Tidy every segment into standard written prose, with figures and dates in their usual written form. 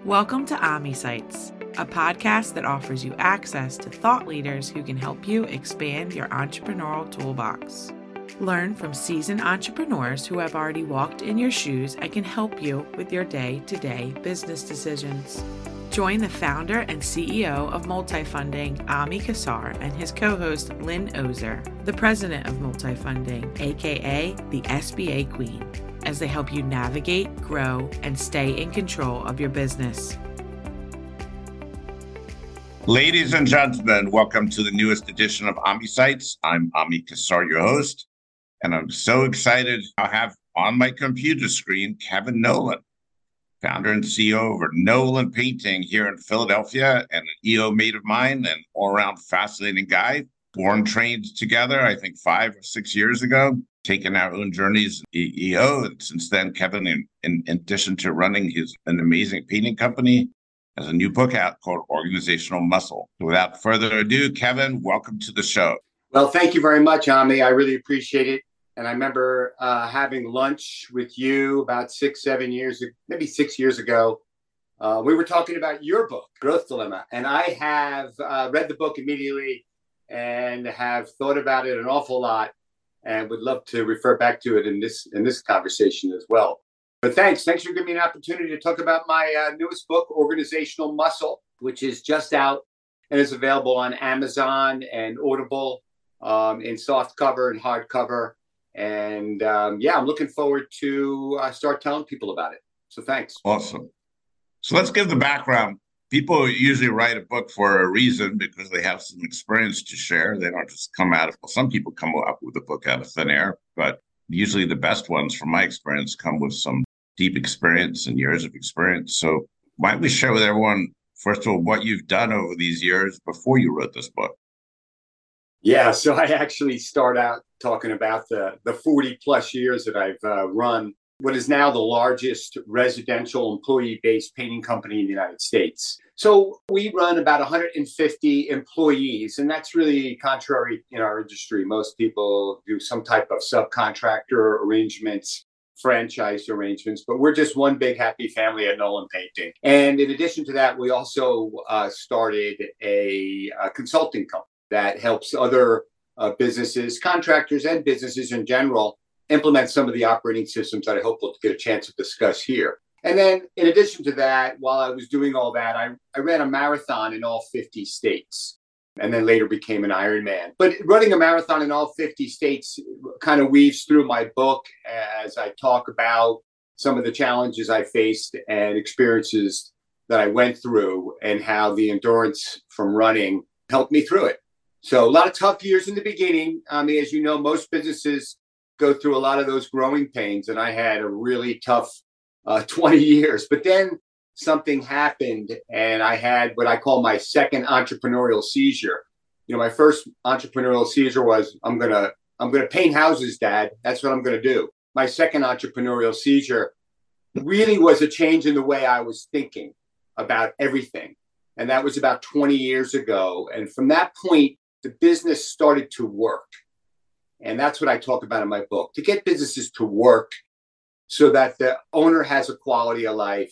Welcome to OmniSites, a podcast that offers you access to thought leaders who can help you expand your entrepreneurial toolbox. Learn from seasoned entrepreneurs who have already walked in your shoes and can help you with your day-to-day business decisions. Join the founder and CEO of Multifunding, Ami Kassar, and his co-host, Lynn Ozer, the president of Multifunding, aka the SBA Queen, as they help you navigate, grow, and stay in control of your business. Ladies and gentlemen, welcome to the newest edition of OmniSites. I'm Ami Kassar, your host, and I'm so excited to have on my computer screen Kevin Nolan, founder and CEO of Nolan Painting here in Philadelphia, and an EO mate of mine, and all-around fascinating guy. Born trained together, I think 5 or 6 years ago, taken our own journeys in EO. And since then, Kevin, in addition to running an amazing painting company, has a new book out called Organizational Muscle. So without further ado, Kevin, welcome to the show. Well, thank you very much, Ami. I really appreciate it. And I remember having lunch with you about 6 years ago. We were talking about your book, Growth Dilemma. And I have read the book immediately and have thought about it an awful lot and would love to refer back to it in this conversation as well. But thanks for giving me an opportunity to talk about my newest book, Organizational Muscle, which is just out and is available on Amazon and Audible in soft cover and hardcover. And I'm looking forward to start telling people about it. So thanks. Awesome. So let's give the background. People usually write a book for a reason because they have some experience to share. They don't just come out of, well, some people come up with a book out of thin air, but usually the best ones, from my experience, come with some deep experience and years of experience. So why don't we share with everyone, first of all, what you've done over these years before you wrote this book? Yeah, so I actually start out talking about the 40 plus years that I've run what is now the largest residential employee-based painting company in the United States. So we run about 150 employees, and that's really contrary in our industry. Most people do some type of subcontractor arrangements, franchise arrangements, but we're just one big happy family at Nolan Painting. And in addition to that, we also started a consulting company that helps other businesses, contractors, and businesses in general implement some of the operating systems that I hope we'll get a chance to discuss here. And then in addition to that, while I was doing all that, I ran a marathon in all 50 states and then later became an Ironman. But running a marathon in all 50 states kind of weaves through my book as I talk about some of the challenges I faced and experiences that I went through and how the endurance from running helped me through it. So a lot of tough years in the beginning. I mean, as you know, most businesses go through a lot of those growing pains, and I had a really tough 20 years. But then something happened, and I had what I call my second entrepreneurial seizure. You know, my first entrepreneurial seizure was, I'm gonna paint houses, Dad. That's what I'm gonna do. My second entrepreneurial seizure really was a change in the way I was thinking about everything, and that was about 20 years ago. And from that point, the business started to work. And that's what I talk about in my book, to get businesses to work so that the owner has a quality of life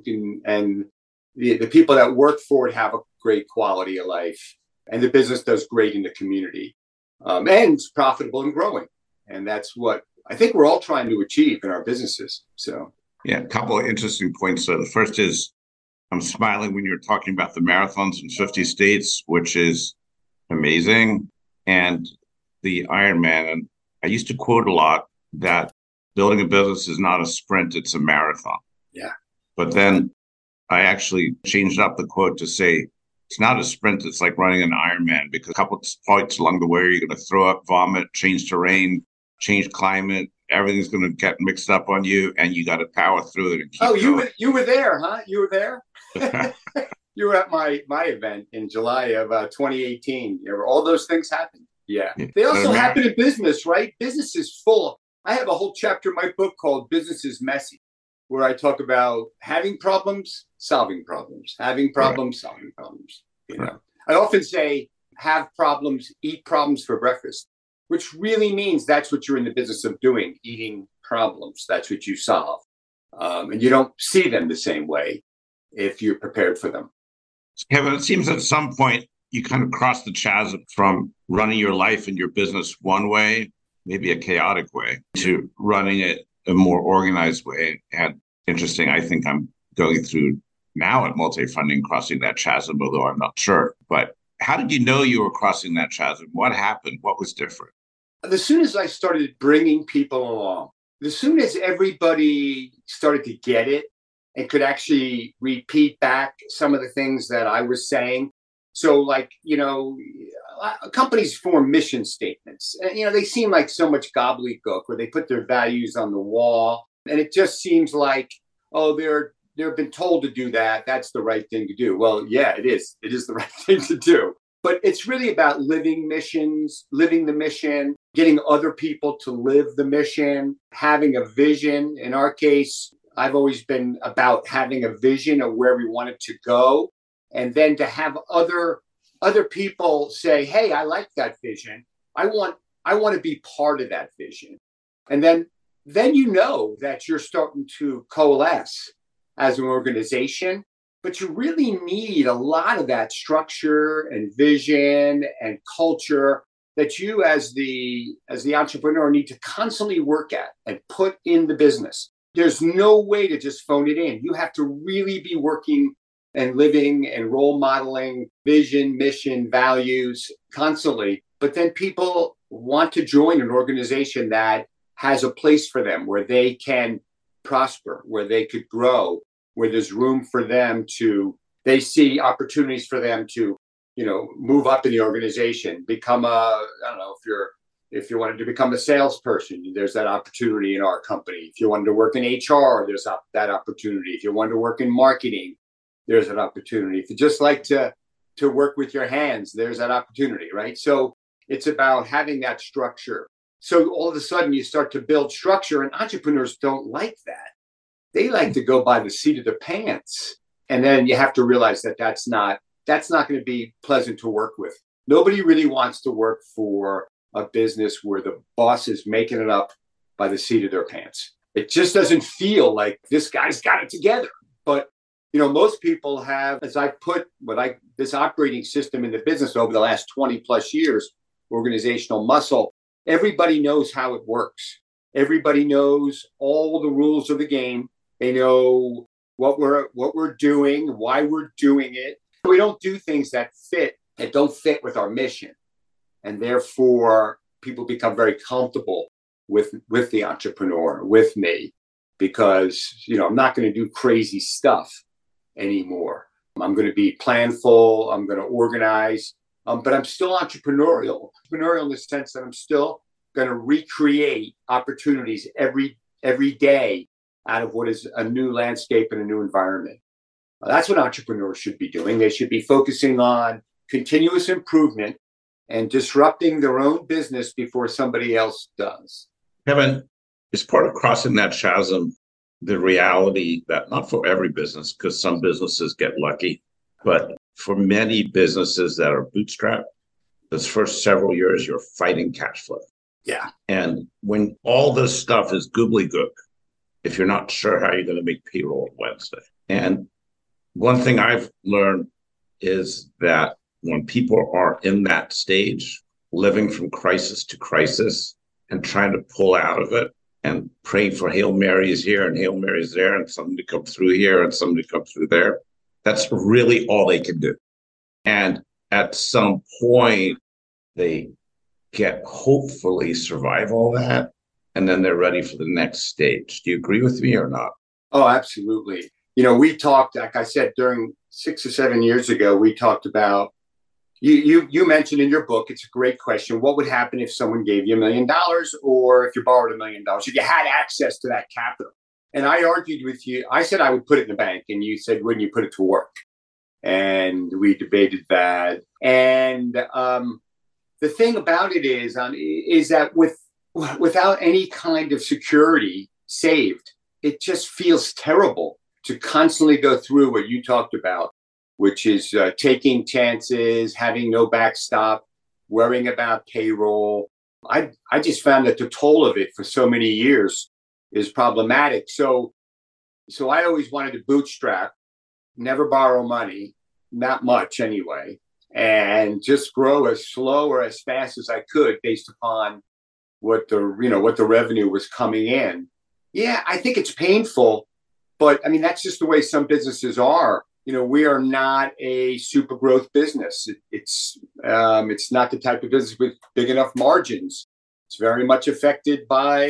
and the people that work for it have a great quality of life, and the business does great in the community and it's profitable and growing. And that's what I think we're all trying to achieve in our businesses. So, yeah, a couple of interesting points. So the first is, I'm smiling when you're talking about the marathons in 50 states, which is amazing. And the Ironman. And I used to quote a lot that building a business is not a sprint, it's a marathon. Yeah. But then I actually changed up the quote to say, it's not a sprint, it's like running an Ironman, because a couple of points along the way, you're going to throw up, vomit, change terrain, change climate. Everything's going to get mixed up on you, and you got to power through it and keep going. You were there, huh? You were there? You were at my event in July of 2018. All those things happened. Yeah. They also happen in business, right? Business is full. I have a whole chapter in my book called Business is Messy, where I talk about having problems, solving problems, having problems, right. Solving problems. You know, I often say, have problems, eat problems for breakfast, which really means that's what you're in the business of doing, eating problems. That's what you solve. And you don't see them the same way. if you're prepared for them. Kevin, it seems at some point you kind of crossed the chasm from running your life and your business one way, maybe a chaotic way, to running it a more organized way. And interesting, I think I'm going through now at Multifunding, crossing that chasm, although I'm not sure. But how did you know you were crossing that chasm? What happened? What was different? As soon as I started bringing people along, as soon as everybody started to get it and could actually repeat back some of the things that I was saying. So like, companies form mission statements. They seem like so much gobbledygook where they put their values on the wall. And it just seems like, oh, they've been told to do that. That's the right thing to do. Well, yeah, it is. It is the right thing to do. But it's really about living missions, living the mission, getting other people to live the mission, having a vision. In our case, I've always been about having a vision of where we want it to go. And then to have other people say, hey, I like that vision. I want to be part of that vision. And then you know that you're starting to coalesce as an organization. But you really need a lot of that structure and vision and culture that you as the entrepreneur need to constantly work at and put in the business. There's no way to just phone it in. You have to really be working and living and role modeling vision, mission, values constantly. But then people want to join an organization that has a place for them where they can prosper, where they could grow, where there's room for them to, they see opportunities for them to, move up in the organization, become if you wanted to become a salesperson, there's that opportunity in our company. If you wanted to work in HR, there's that opportunity. If you wanted to work in marketing, there's an opportunity. If you just like to work with your hands, there's that opportunity, right? So it's about having that structure. So all of a sudden you start to build structure, and entrepreneurs don't like that. They like to go by the seat of their pants. And then you have to realize that that's not going to be pleasant to work with. Nobody really wants to work for a business where the boss is making it up by the seat of their pants. It just doesn't feel like this guy's got it together. But, most people have, as I put this operating system in the business over the last 20 plus years, organizational muscle, everybody knows how it works. Everybody knows all the rules of the game. They know what we're doing, why we're doing it. We don't do things that don't fit with our mission. And therefore, people become very comfortable with the entrepreneur, with me, because, I'm not going to do crazy stuff anymore. I'm going to be planful. I'm going to organize, but I'm still entrepreneurial in the sense that I'm still going to recreate opportunities every day out of what is a new landscape and a new environment. That's what entrepreneurs should be doing. They should be focusing on continuous improvement and disrupting their own business before somebody else does. Kevin, is part of crossing that chasm the reality that not for every business, because some businesses get lucky, but for many businesses that are bootstrapped, those first several years, you're fighting cash flow. Yeah. And when all this stuff is gobbledygook, if you're not sure how you're going to make payroll on Wednesday. And one thing I've learned is that when people are in that stage, living from crisis to crisis and trying to pull out of it and praying for Hail Marys here and Hail Marys there and something to come through here and something to come through there, that's really all they can do. And at some point, they hopefully survive all that, and then they're ready for the next stage. Do you agree with me or not? Oh, absolutely. We talked, like I said, during 6 or 7 years ago, we talked about, you mentioned in your book, it's a great question. What would happen if someone gave you $1 million or if you borrowed $1 million, if you had access to that capital? And I argued with you. I said I would put it in the bank, and you said, wouldn't you put it to work? And we debated that. And the thing about it is that without any kind of security saved, it just feels terrible to constantly go through what you talked about, which is taking chances, having no backstop, worrying about payroll. I just found that the toll of it for so many years is problematic. So I always wanted to bootstrap. never borrow money, not much anyway, and just grow as slow or as fast as I could based upon what the revenue was coming in. Yeah, I think it's painful, but I mean that's just the way some businesses are. We are not a super growth business. It's not the type of business with big enough margins. It's very much affected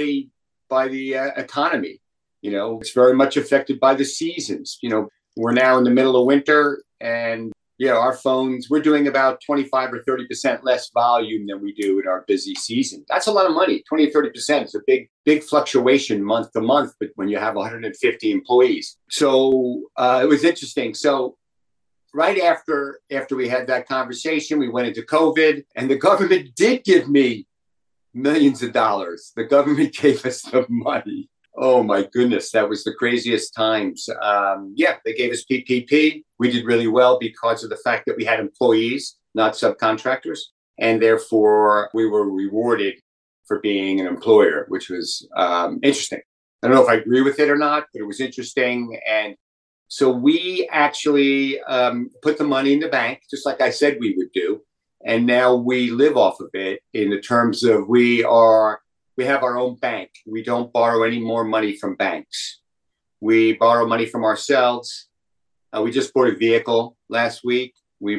by the economy. It's very much affected by the seasons. We're now in the middle of winter, and our phones, we're doing about 25 or 30% less volume than we do in our busy season. That's a lot of money. 20 or 30% is a big fluctuation month to month, but when you have 150 employees. So it was interesting. So right after we had that conversation, we went into COVID, and the government did give me millions of dollars. The government gave us the money. Oh my goodness, that was the craziest times. They gave us PPP. We did really well because of the fact that we had employees, not subcontractors. And therefore, we were rewarded for being an employer, which was interesting. I don't know if I agree with it or not, but it was interesting. And so we actually put the money in the bank, just like I said we would do. And now we live off of it in the terms of we have our own bank. We don't borrow any more money from banks. We borrow money from ourselves. We just bought a vehicle last week. We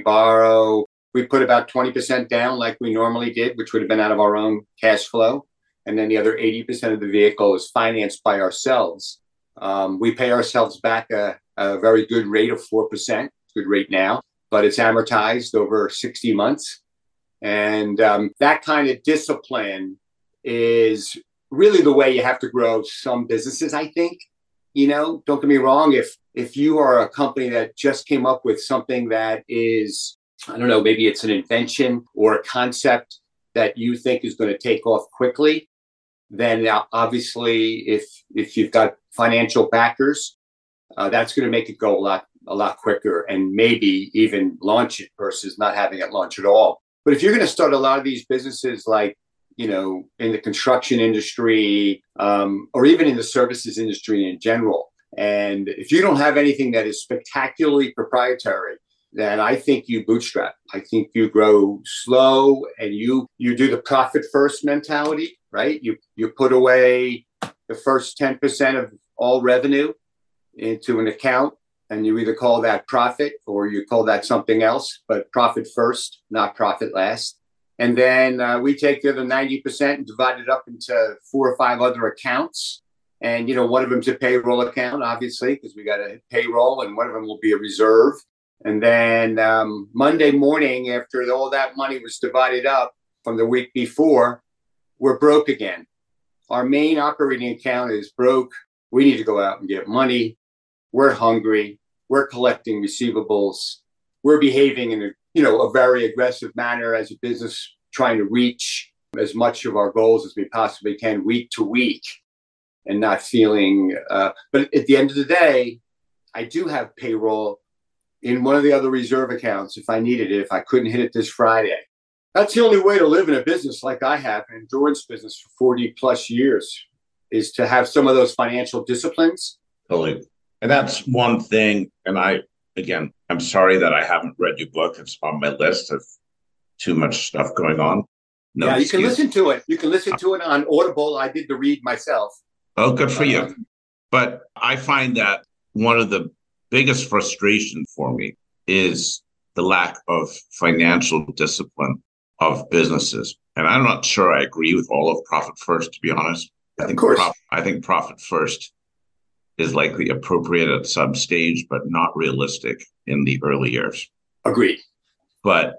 put about 20% down like we normally did, which would have been out of our own cash flow. And then the other 80% of the vehicle is financed by ourselves. We pay ourselves back a very good rate of 4%, good rate now, but it's amortized over 60 months. And that kind of discipline is really the way you have to grow some businesses, I think. Don't get me wrong. If you are a company that just came up with something that is, I don't know, maybe it's an invention or a concept that you think is going to take off quickly, then obviously if you've got financial backers, that's going to make it go a lot quicker and maybe even launch it versus not having it launch at all. But if you're going to start a lot of these businesses like, in the construction industry, or even in the services industry in general, and if you don't have anything that is spectacularly proprietary, then I think you bootstrap. I think you grow slow and you do the profit first mentality, right? You put away the first 10% of all revenue into an account, and you either call that profit or you call that something else, but profit first, not profit last. And then we take the other 90% and divide it up into 4 or 5 other accounts. And, one of them's a payroll account, obviously, because we got a payroll, and one of them will be a reserve. And then Monday morning, after all that money was divided up from the week before, we're broke again. Our main operating account is broke. We need to go out and get money. We're hungry. We're collecting receivables. We're behaving in a very aggressive manner as a business, trying to reach as much of our goals as we possibly can week to week, and not feeling. But at the end of the day, I do have payroll in one of the other reserve accounts if I needed it, if I couldn't hit it this Friday. That's the only way to live in a business like I have, an endurance business for 40 plus years, is to have some of those financial disciplines. Totally. And that's one thing. And I'm sorry that I haven't read your book. It's on my list of too much stuff going on. No yeah, excuse. You can listen to it. You can listen to it on Audible. I did the read myself. Oh, good for you. But I find that one of the biggest frustrations for me is the lack of financial discipline of businesses. And I'm not sure I agree with all of Profit First, to be honest. Of course. I think Profit First is likely appropriate at some stage, but not realistic in the early years. Agreed. But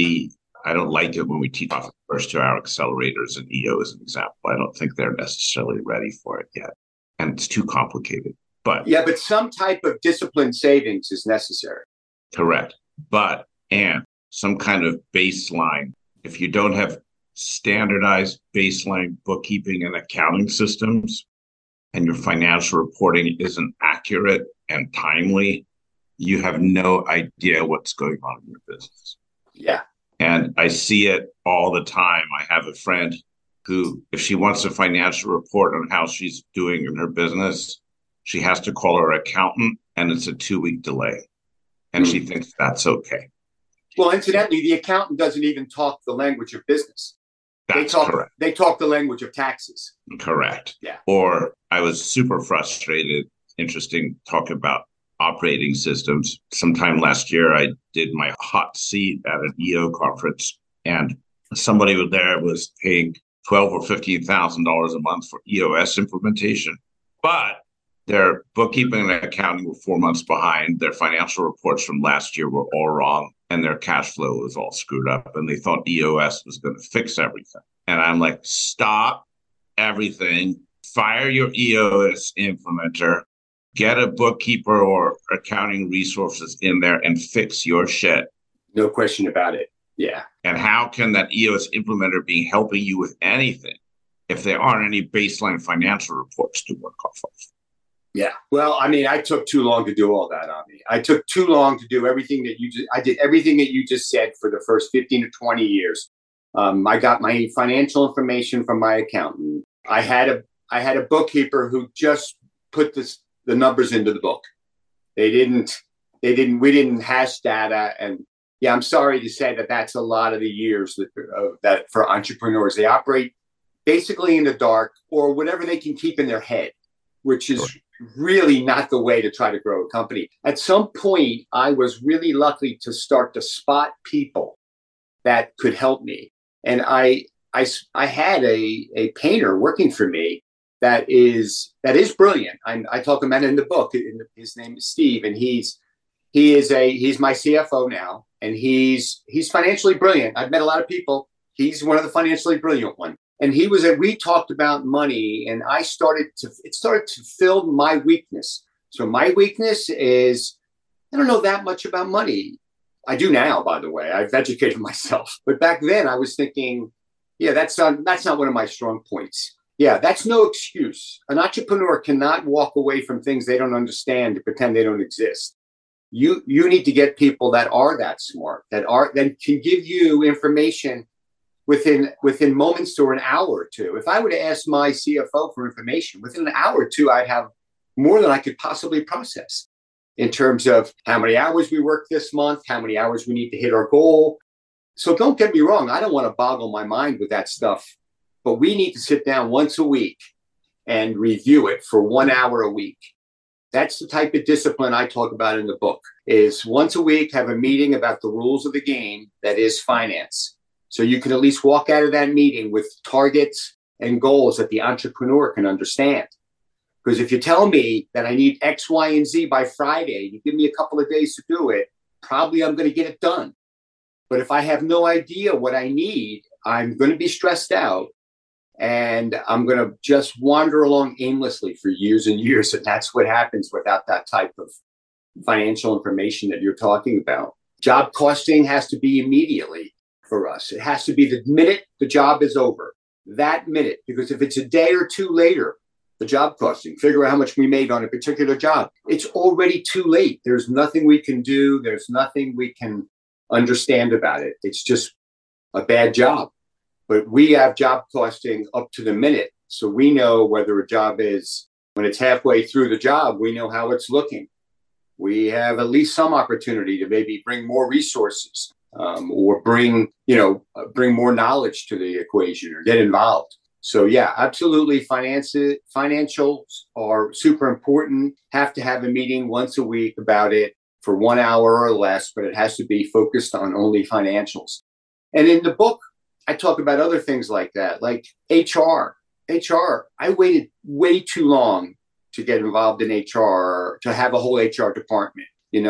I don't like it when we teach Profit First to our accelerators and EO as an example. I don't think they're necessarily ready for it yet. And it's too complicated. But some type of disciplined savings is necessary. Correct. And some kind of baseline. If you don't have standardized baseline bookkeeping and accounting systems, and your financial reporting isn't accurate and timely, you have no idea what's going on in your business. Yeah. And I see it all the time. I have a friend who, if she wants a financial report on how she's doing in her business, she has to call her accountant, and it's a 2-week delay. and she thinks that's okay. Well, incidentally, the accountant doesn't even talk the language of business. That's correct. They talk the language of taxes. Correct. Yeah. Or I was super frustrated, interesting, talking about operating systems. Sometime last year, I did my hot seat at an EO conference, and somebody was paying $12,000 or $15,000 a month for EOS implementation, but their bookkeeping and accounting were 4 months behind. Their financial reports from last year were all wrong, and their cash flow was all screwed up. And they thought EOS was going to fix everything. And I'm like, stop everything, fire your EOS implementer, get a bookkeeper or accounting resources in there and fix your shit. No question about it. Yeah. And how can that EOS implementer be helping you with anything if there aren't any baseline financial reports to work off of? Yeah. Well, I mean, I took too long to do all that on me. I took too long to do everything that I did everything that you just said for the first 15 to 20 years. I got my financial information from my accountant. I had a bookkeeper who just put the numbers into the book. We didn't hash data. And yeah, I'm sorry to say that that's a lot of the years that for entrepreneurs, they operate basically in the dark or whatever they can keep in their head, which is really not the way to try to grow a company. At some point, I was really lucky to start to spot people that could help me. And I had a painter working for me that is brilliant. I talk about it in the book. His name is Steve, and he's my CFO now, and he's financially brilliant. I've met a lot of people. He's one of the financially brilliant ones. And we talked about money, and it started to fill my weakness. So my weakness is I don't know that much about money. I do now, by the way. I've educated myself. But back then I was thinking, yeah, that's not one of my strong points. Yeah, that's no excuse. An entrepreneur cannot walk away from things they don't understand to pretend they don't exist. You need to get people that are that smart, that can give you information within moments or an hour or two. If I were to ask my CFO for information, within an hour or two, I'd have more than I could possibly process in terms of how many hours we work this month, how many hours we need to hit our goal. So don't get me wrong. I don't want to boggle my mind with that stuff, but we need to sit down once a week and review it for 1 hour a week. That's the type of discipline I talk about in the book, is once a week, have a meeting about the rules of the game that is finance. So you can at least walk out of that meeting with targets and goals that the entrepreneur can understand. Because if you tell me that I need X, Y, and Z by Friday, you give me a couple of days to do it, probably I'm going to get it done. But if I have no idea what I need, I'm going to be stressed out and I'm going to just wander along aimlessly for years and years. And that's what happens without that type of financial information that you're talking about. Job costing has to be immediately for us. It has to be the minute the job is over, that minute, because if it's a day or two later, the job costing, figure out how much we made on a particular job. It's already too late. There's nothing we can do. There's nothing we can understand about it. It's just a bad job. But we have job costing up to the minute. So we know whether a job is, when it's halfway through the job, we know how it's looking. We have at least some opportunity to maybe bring more resources or bring more knowledge to the equation or get involved. So yeah, absolutely. Financials are super important. Have to have a meeting once a week about it for 1 hour or less, but it has to be focused on only financials. And in the book, I talk about other things like that, like HR. I waited way too long to get involved in HR, to have a whole HR department.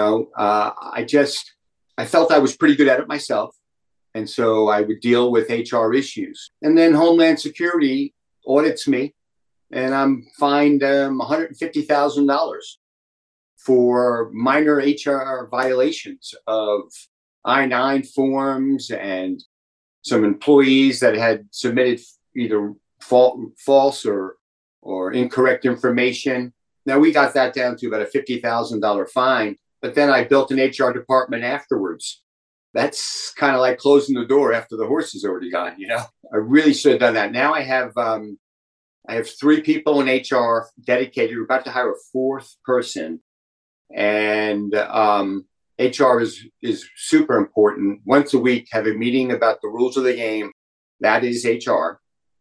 I felt I was pretty good at it myself. And so I would deal with HR issues. And then Homeland Security audits me, and I'm fined $150,000 for minor HR violations of I-9 forms and some employees that had submitted either false or incorrect information. Now, we got that down to about a $50,000 fine, but then I built an HR department afterwards. That's kind of like closing the door after the horse is already gone, I really should have done that. Now I have 3 people in HR dedicated. We're about to hire a 4th person. And HR is super important. Once a week, have a meeting about the rules of the game. That is HR.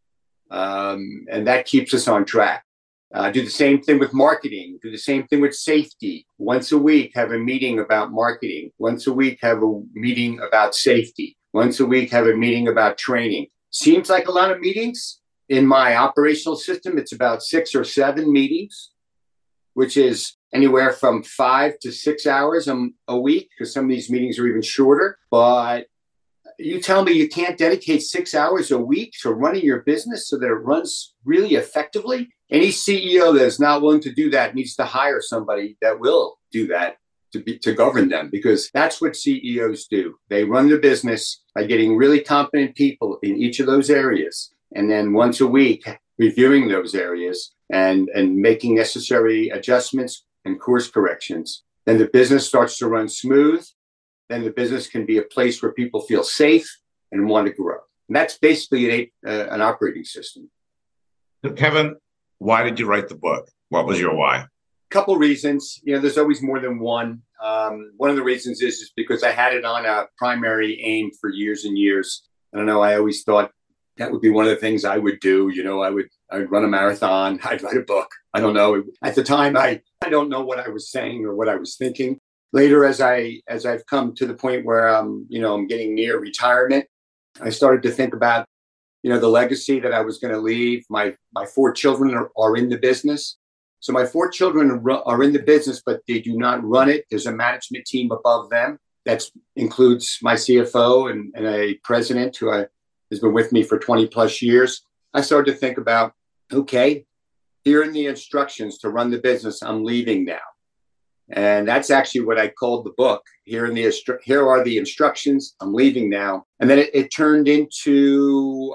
And that keeps us on track. Do the same thing with marketing. Do the same thing with safety. Once a week, have a meeting about marketing. Once a week, have a meeting about safety. Once a week, have a meeting about training. Seems like a lot of meetings. In my operational system, it's about 6 or 7 meetings, which is anywhere from 5 to 6 hours a week, because some of these meetings are even shorter. But you tell me you can't dedicate 6 hours a week to running your business so that it runs really effectively? Any CEO that is not willing to do that needs to hire somebody that will do that to govern them, because that's what CEOs do. They run their business by getting really competent people in each of those areas. And then once a week, reviewing those areas and making necessary adjustments and course corrections. Then the business starts to run smooth. Then the business can be a place where people feel safe and want to grow. And that's basically an operating system. So Kevin, why did you write the book? What was your why? Couple reasons. There's always more than one. One of the reasons is because I had it on a primary aim for years and years. I don't know. I always thought that would be one of the things I would do. I would run a marathon. I'd write a book. I don't know. At the time, I don't know what I was saying or what I was thinking. Later, as I've come to the point where I'm getting near retirement, I started to think about, the legacy that I was going to leave. My 4 children are in the business. So my 4 children are in the business, but they do not run it. There's a management team above them. That includes my CFO and a president who has been with me for 20 plus years. I started to think about, okay, here are the instructions to run the business. I'm leaving now. And that's actually what I called the book. Here are the instructions. I'm leaving now. And then it turned into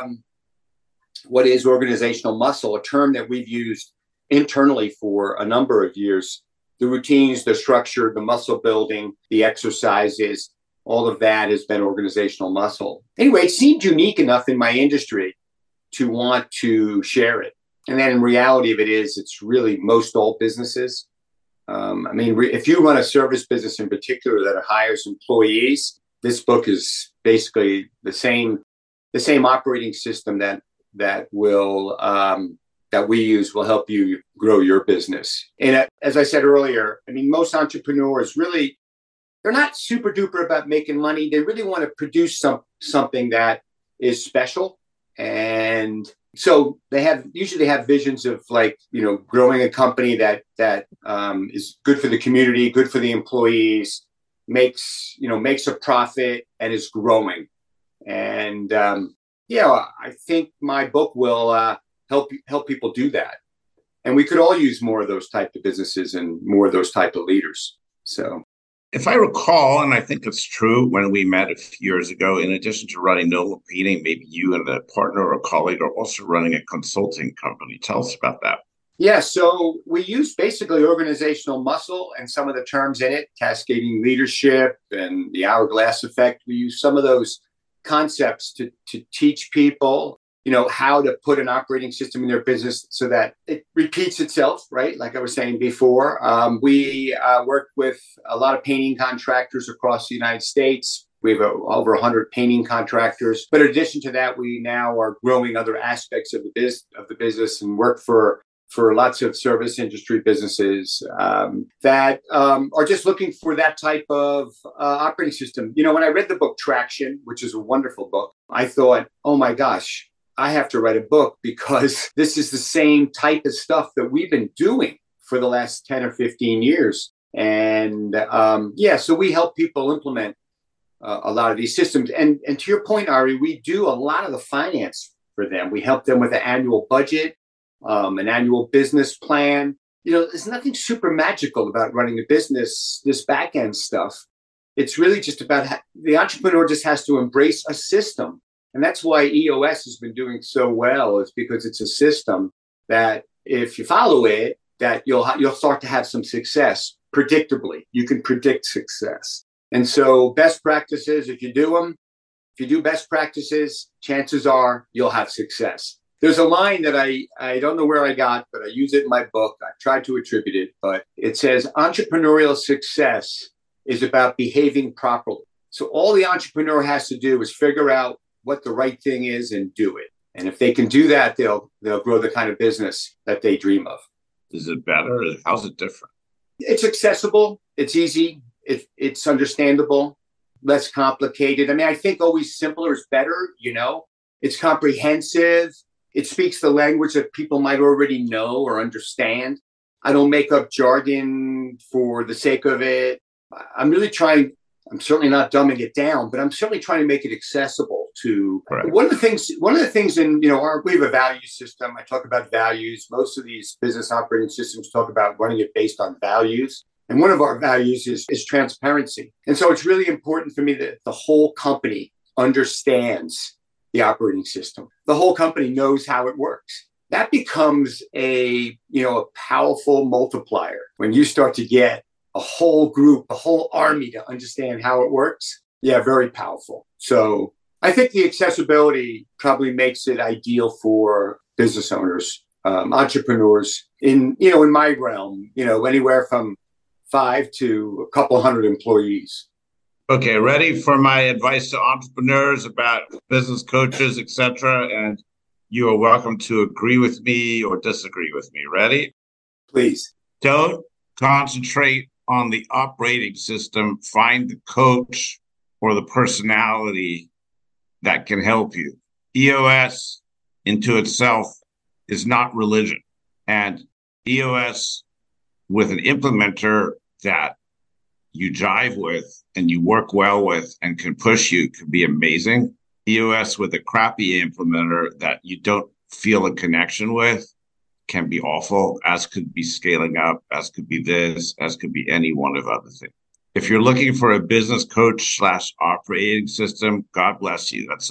what is organizational muscle, a term that we've used internally for a number of years. The routines, the structure, the muscle building, the exercises, all of that has been organizational muscle. Anyway, it seemed unique enough in my industry to want to share it. And then in reality of it is, it's really most all businesses. If you run a service business in particular that hires employees, this book is basically the same operating system that we use will help you grow your business. And as I said earlier, most entrepreneurs really, they're not super duper about making money. They really want to produce something that is special. And so they usually have visions of growing a company that is good for the community, good for the employees, makes a profit and is growing. And I think my book will help people do that. And we could all use more of those type of businesses and more of those type of leaders. So if I recall, and I think it's true, when we met a few years ago, in addition to running Nolan Painting, maybe you and a partner or a colleague are also running a consulting company. Tell us about that. Yeah, so we use basically organizational muscle and some of the terms in it, cascading leadership and the hourglass effect. We use some of those concepts to teach people how to put an operating system in their business so that it repeats itself, right? Like I was saying before, we work with a lot of painting contractors across the United States. We have over 100 painting contractors. But in addition to that, we now are growing other aspects of the business and work for lots of service industry businesses that are just looking for that type of operating system. When I read the book Traction, which is a wonderful book, I thought, oh my gosh, I have to write a book because this is the same type of stuff that we've been doing for the last 10 or 15 years. And so we help people implement a lot of these systems. And to your point, Ari, we do a lot of the finance for them. We help them with an annual budget, an annual business plan. There's nothing super magical about running a business, this back end stuff. It's really just about the entrepreneur just has to embrace a system. And that's why EOS has been doing so well, is because it's a system that if you follow it, that you'll start to have some success predictably. You can predict success. And so best practices, if you do best practices, chances are you'll have success. There's a line that I don't know where I got, but I use it in my book. I tried to attribute it, but it says entrepreneurial success is about behaving properly. So all the entrepreneur has to do is figure out what the right thing is and do it. And if they can do that, they'll grow the kind of business that they dream of. Is it better? How's it different? It's accessible. It's easy. It's understandable, less complicated. I mean, I think always simpler is better, It's comprehensive. It speaks the language that people might already know or understand. I don't make up jargon for the sake of it. I'm certainly not dumbing it down, but I'm certainly trying to make it accessible to one of the things in, we have a value system. I talk about values. Most of these business operating systems talk about running it based on values. And one of our values is transparency. And so it's really important for me that the whole company understands the operating system. The whole company knows how it works. That becomes a powerful multiplier when you start to get a whole group, a whole army to understand how it works. Yeah, very powerful. So I think the accessibility probably makes it ideal for business owners, entrepreneurs in my realm, anywhere from 5 to a couple hundred employees. Okay, ready for my advice to entrepreneurs about business coaches, etc. And you are welcome to agree with me or disagree with me. Ready? Please. Don't concentrate on the operating system. Find the coach or the personality that can help you. EOS into itself is not religion. And EOS with an implementer that you jive with and you work well with and can push you could be amazing. EOS with a crappy implementer that you don't feel a connection with can be awful, as could be scaling up, as could be this, as could be any one of other things. If you're looking for a business coach / operating system, God bless you. That's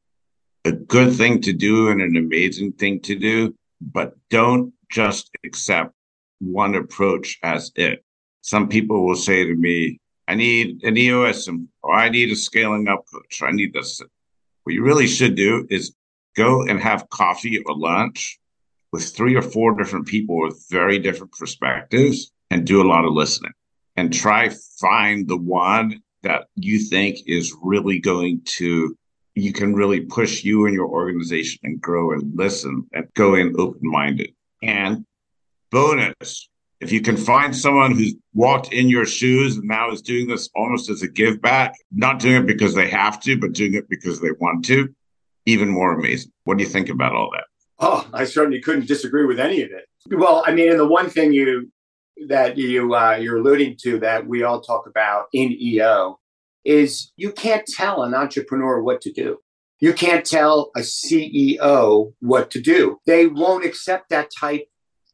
a good thing to do and an amazing thing to do, but don't just accept one approach as it. Some people will say to me, I need an EOS or I need a scaling up coach. I need this. What you really should do is go and have coffee or lunch with 3 or 4 different people with very different perspectives and do a lot of listening and try find the one that you think is really you can really push you and your organization and grow and listen and go in open-minded. And bonus, if you can find someone who's walked in your shoes and now is doing this almost as a give back, not doing it because they have to, but doing it because they want to, even more amazing. What do you think about all that? Oh, I certainly couldn't disagree with any of it. Well, I mean, and the one thing you're alluding to that we all talk about in EO is you can't tell an entrepreneur what to do. You can't tell a CEO what to do. They won't accept that type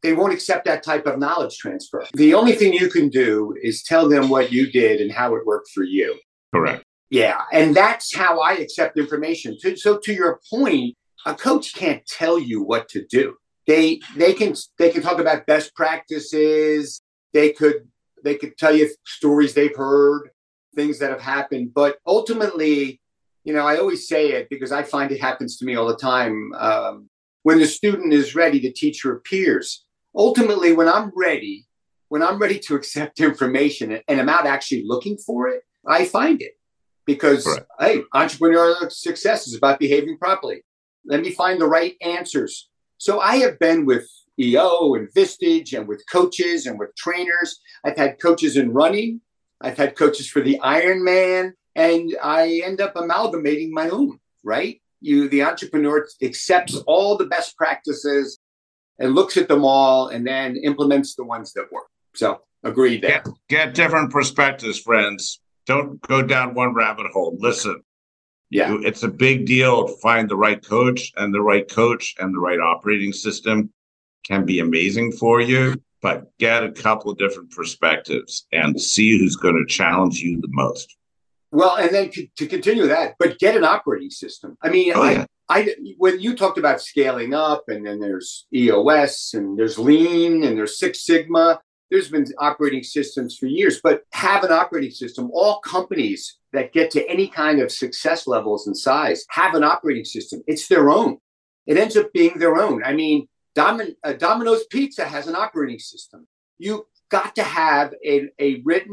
of knowledge transfer. The only thing you can do is tell them what you did and how it worked for you. Correct. Yeah. And that's how I accept information. So to your point, a coach can't tell you what to do. They can talk about best practices. They could tell you stories they've heard, things that have happened. But ultimately, I always say it because I find it happens to me all the time. When the student is ready to teach her peers, ultimately, when I'm ready to accept information and I'm out actually looking for it, I find it because, Hey, entrepreneurial success is about behaving properly. Let me find the right answers. So I have been with EO and Vistage and with coaches and with trainers. I've had coaches in running. I've had coaches for the Ironman, and I end up amalgamating my own, right? The entrepreneur accepts all the best practices and looks at them all and then implements the ones that work. So agreed there. Get different perspectives, friends. Don't go down one rabbit hole. Listen. Yeah. It's a big deal to find the right coach and the right operating system can be amazing for you, but get a couple of different perspectives and see who's going to challenge you the most. Well, and then to continue that, but get an operating system. I mean, when you talked about scaling up and then there's EOS and there's Lean and there's Six Sigma, there's been operating systems for years, but have an operating system. All companies that get to any kind of success levels and size have an operating system. It's their own. It ends up being their own. I mean, Domino's Pizza has an operating system. You got to have a written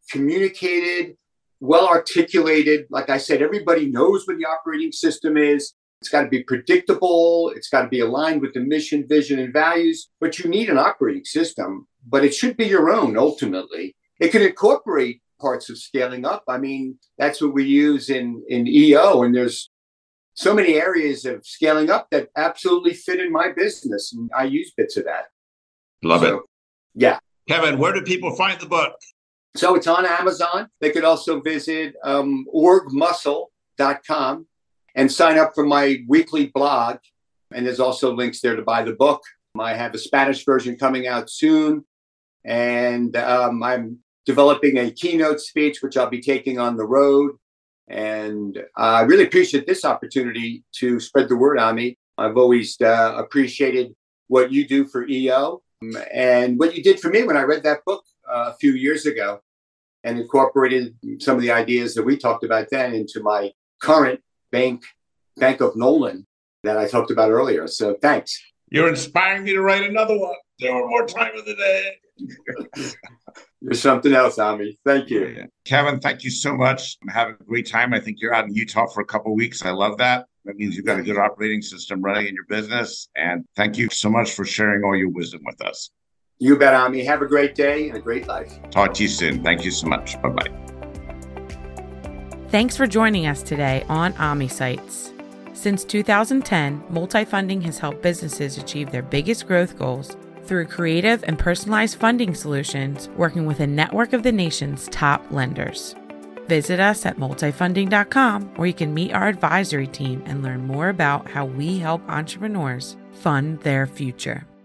communicated, well articulated. Like I said, everybody knows what the operating system is. It's got to be predictable. It's got to be aligned with the mission, vision, and values. But you need an operating system, but it should be your own ultimately. It can incorporate parts of scaling up. I mean, that's what we use in EO. And there's so many areas of scaling up that absolutely fit in my business. And I use bits of that. Love it. Yeah. Kevin, where do people find the book? So it's on Amazon. They could also visit orgmuscle.com and sign up for my weekly blog. And there's also links there to buy the book. I have a Spanish version coming out soon. And I'm developing a keynote speech, which I'll be taking on the road. And I really appreciate this opportunity to spread the word on me. I've always appreciated what you do for EO and what you did for me when I read that book a few years ago and incorporated some of the ideas that we talked about then into my current Bank of Nolan that I talked about earlier. So thanks. You're inspiring me to write another one. There were more time of the day. You're something else, Ami. Thank you. Yeah. Kevin, thank you so much. I'm having a great time. I think you're out in Utah for a couple of weeks. I love that. That means you've got a good operating system running in your business. And thank you so much for sharing all your wisdom with us. You bet, Ami. Have a great day and a great life. Talk to you soon. Thank you so much. Bye-bye. Thanks for joining us today on AmiSites. Since 2010, Multifunding has helped businesses achieve their biggest growth goals through creative and personalized funding solutions, working with a network of the nation's top lenders. Visit us at multifunding.com, where you can meet our advisory team and learn more about how we help entrepreneurs fund their future.